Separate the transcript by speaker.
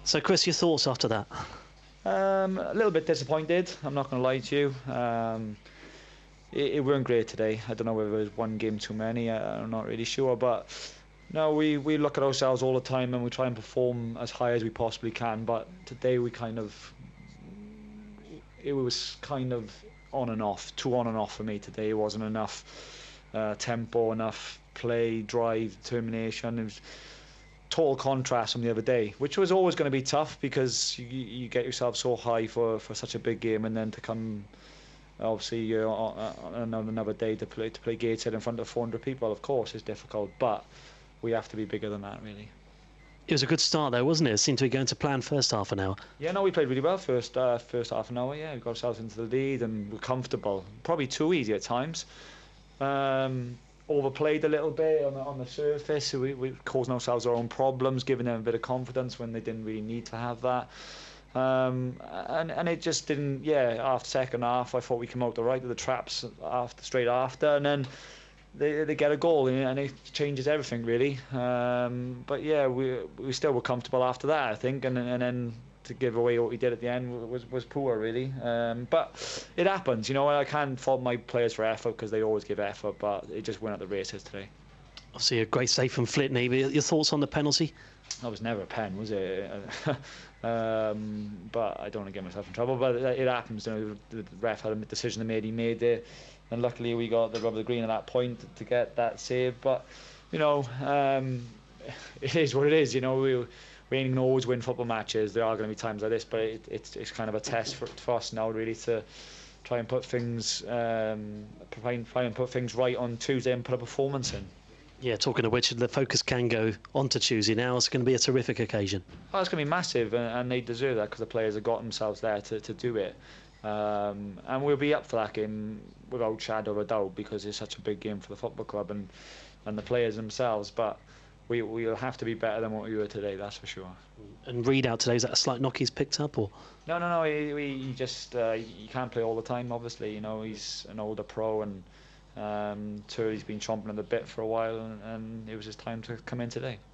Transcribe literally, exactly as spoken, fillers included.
Speaker 1: So, Chris, your thoughts after that?
Speaker 2: Um, a little bit disappointed. I'm not going to lie to you. Um, it, it weren't great today. I don't know whether it was one game too many. I, I'm not really sure, but no, we we look at ourselves all the time and we try and perform as high as we possibly can. But today we kind of it was kind of on and off, too on and off for me today. It wasn't enough uh, tempo, enough play, drive, determination. It was total contrast from the other day, which was always going to be tough because you, you get yourself so high for, for such a big game, and then to come obviously you know, on another day to play to play Gateshead in front of four hundred people, of course, is difficult, but we have to be bigger than that, really.
Speaker 1: It was a good start, though, wasn't it? It seemed to be going to plan first half an hour.
Speaker 2: Yeah, no, we played really well first uh, first half an hour. Yeah, we got ourselves into the lead and we're comfortable. Probably too easy at times. Um, overplayed a little bit on the, on the surface. So we, we causing ourselves our own problems, giving them a bit of confidence when they didn't really need to have that. Um, and and it just didn't. Yeah, after second half, I thought we came out the right of the traps after straight after, and then they they get a goal and it changes everything really. Um, but yeah, we we still were comfortable after that, I think, and and then to give away what we did at the end was was poor really. Um, but it happens, you know. I can't fault my players for effort because they always give effort, but it just went at the races today.
Speaker 1: Obviously, a great save from Flitney. Your thoughts on the penalty?
Speaker 2: That was never a pen, was it? um, but I don't want to get myself in trouble. But it happens. You know, the ref had a decision he made. He made it, and luckily we got the rub of the green at that point to get that save. But you know, um, it is what it is. You know, we we ain't gonna always win football matches. There are going to be times like this, but it, it's it's kind of a test for, for us now, really, to try and put things um, try, and, try and put things right on Tuesday and put a performance in.
Speaker 1: Yeah, talking of which, the focus can go on to Tuesday now. It's going to be a terrific occasion.
Speaker 2: Oh, it's going to be massive, and, and they deserve that because the players have got themselves there to, to do it. Um, and we'll be up for that game without shadow of a doubt because it's such a big game for the football club and, and the players themselves. But we, we'll have to be better than what we were today, that's for sure.
Speaker 1: And Reed out today, is that a slight knock he's picked up? Or
Speaker 2: No, no, no, he, he he just, uh, he can't play all the time, obviously. You know, he's an older pro and Um, Turley's been chomping at the bit for a while, and, and it was his time to come in today.